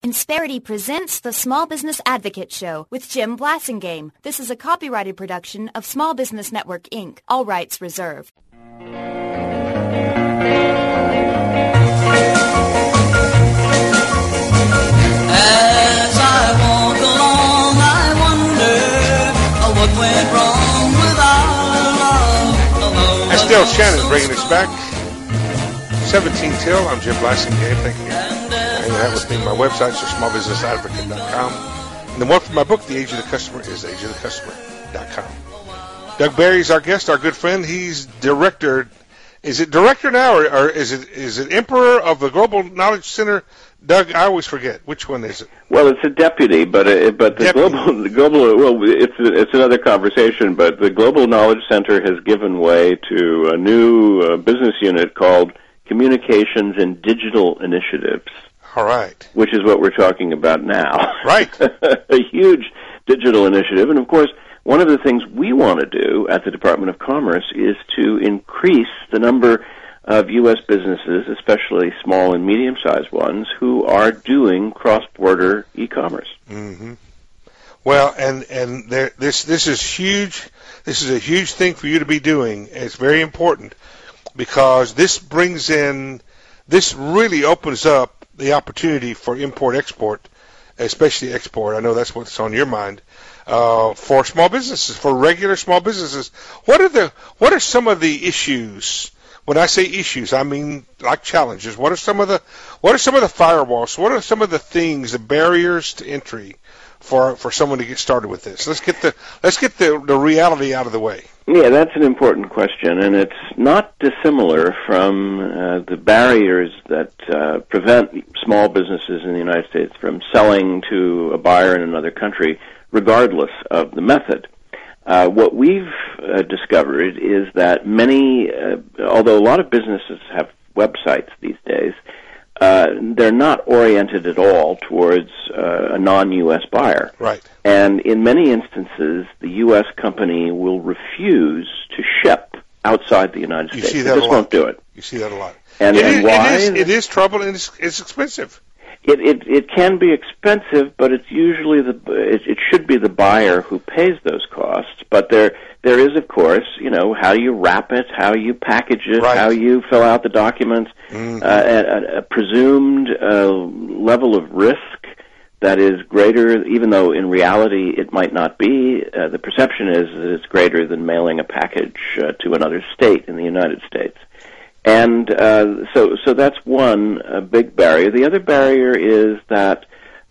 Insperity presents the Small Business Advocate Show with Jim Blasingame. This is a copyrighted production of Small Business Network, Inc., all rights reserved. As I walk along, I wonder what went wrong with our love. That's Dale Shannon bringing us back. 17 till. I'm Jim Blasingame. Thank you. Hanging out with me. My website's smallbusinessadvocate.com. And the one for my book, The Age of the Customer, is ageofthecustomer.com. Doug Barry is our guest, our good friend. He's director. Is it director now, or is it emperor of the Global Knowledge Center? Doug, I always forget. Which one is it? Well, it's a deputy, but the global. Well, it's another conversation. But the Global Knowledge Center has given way to a new business unit called Communications and Digital Initiatives. All right. Which is what we're talking about now. Right. A huge digital initiative. And, of course, one of the things we want to do at the Department of Commerce is to increase the number of U.S. businesses, especially small and medium-sized ones, who are doing cross-border e-commerce. Mm-hmm. Well, and this is huge. This is a huge thing for you to be doing. It's very important because this really opens up the opportunity for import-export, especially export. I know that's what's on your mind. For small businesses, for regular small businesses, what are some of the issues? When I say issues, I mean like challenges. What are some of the firewalls? What are some of the things, the barriers to entry for someone to get started with this? Let's get the reality out of the way. Yeah, that's an important question, and it's not dissimilar from the barriers that prevent small businesses in the United States from selling to a buyer in another country, regardless of the method. What we've discovered is that although a lot of businesses have websites these days, they're not oriented at all towards a non-U.S. buyer. Right. And in many instances, the U.S. company will refuse to ship outside the United States. See that They just won't do it. You see that a lot. And why? It is trouble, and it's expensive. It can be expensive, but it's usually it should be the buyer who pays those costs. But there is, of course, how you wrap it, how you package it, right, how you fill out the documents, a presumed level of risk that is greater, even though in reality it might not be. The perception is that it's greater than mailing a package to another state in the United States. And so that's one big barrier. The other barrier is that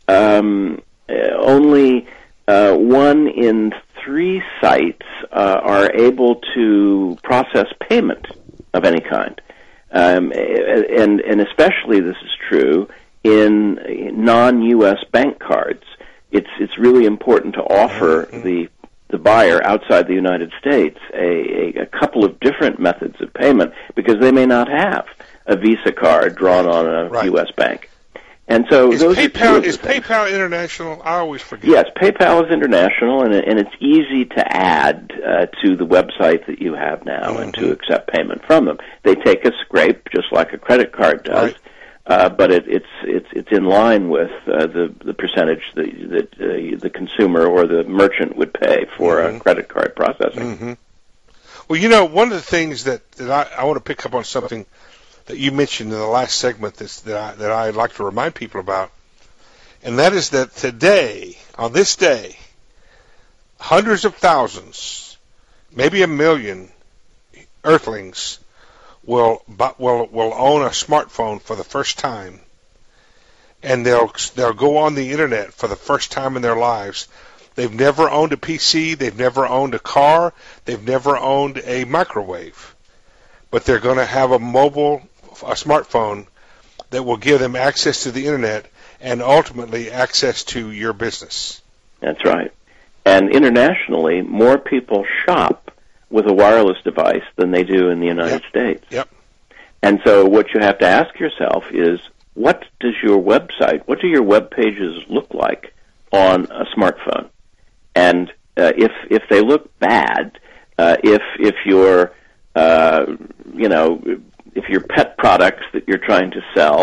only 1 in 3 sites are able to process payment of any kind, and especially this is true in non-U.S. bank cards. It's really important to offer the buyer outside the United States a couple of different methods of payment because they may not have a Visa card drawn on a U.S. bank. And so is PayPal international? I always forget. Yes, PayPal is international, and it's easy to add to the website that you have now and to accept payment from them. They take a scrape just like a credit card does. Right. But it's in line with the percentage that the consumer or the merchant would pay for a credit card processing. Well, one of the things that I want to pick up on something that you mentioned in the last segment that I'd like to remind people about, and that is that today, on this day, hundreds of thousands, maybe 1 million earthlings will own a smartphone for the first time, and they'll go on the internet for the first time in their lives. They've never owned a PC, they've never owned a car, they've never owned a microwave, but they're going to have a smartphone that will give them access to the internet and ultimately access to your business. That's right. And internationally, more people shop with a wireless device than they do in the United States. Yep. And so what you have to ask yourself is, what do your web pages look like on a smartphone? And if they look bad, if your pet products that you're trying to sell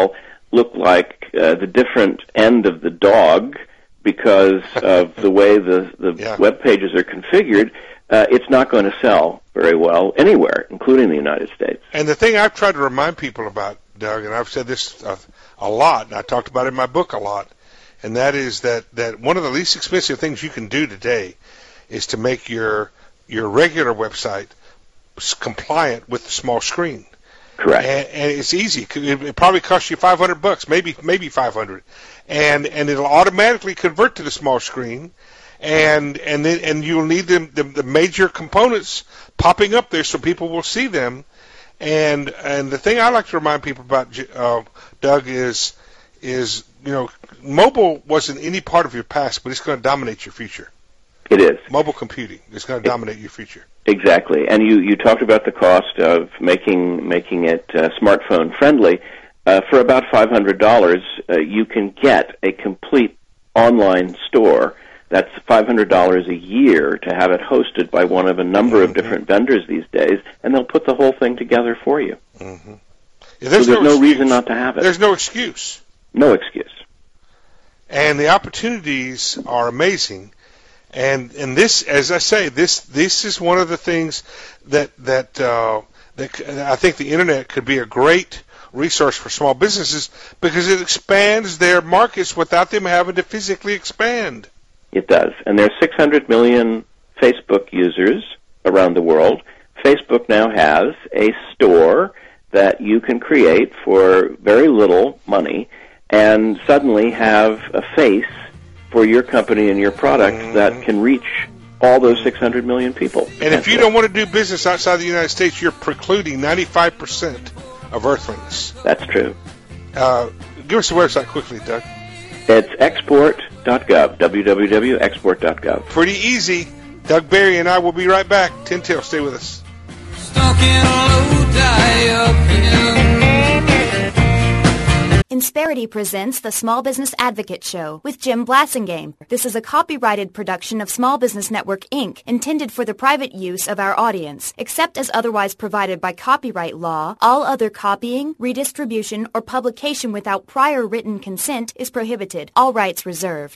look like the different end of the dog because of the way the web pages are configured, it's not going to sell very well anywhere, including the United States. And the thing I've tried to remind people about, Doug, and I've said this a lot, and I talked about it in my book a lot, and that is that one of the least expensive things you can do today is to make your regular website compliant with the small screen. Correct. And it's easy. It probably costs you $500, maybe 500, and it'll automatically convert to the small screen, and you'll need the major components popping up there so people will see them. And the thing I like to remind people about, Doug, is mobile wasn't any part of your past, but it's going to dominate your future. It is. Mobile computing is going to dominate your future. Exactly. And you talked about the cost of making it smartphone friendly. For about $500, you can get a complete online store. That's $500 a year to have it hosted by one of a number of different vendors these days, and they'll put the whole thing together for you. Mm-hmm. Yeah, there's no reason not to have it. There's no excuse. No excuse. And the opportunities are amazing. And this, as I say, this is one of the things that I think the internet could be a great resource for small businesses because it expands their markets without them having to physically expand. It does. And there's 600 million Facebook users around the world. Facebook now has a store that you can create for very little money and suddenly have a face for your company and your product that can reach all those 600 million people. And if you don't want to do business outside the United States, you're precluding 95% of Earthlings. That's true. Give us the website quickly, Doug. It's export.gov, www.export.gov. Pretty easy. Doug Barry and I will be right back. 10 till. Stay with us. Stuck in a low diaphragm. Insperity presents the Small Business Advocate Show with Jim Blasingame. This is a copyrighted production of Small Business Network, Inc., intended for the private use of our audience. Except as otherwise provided by copyright law, all other copying, redistribution, or publication without prior written consent is prohibited. All rights reserved.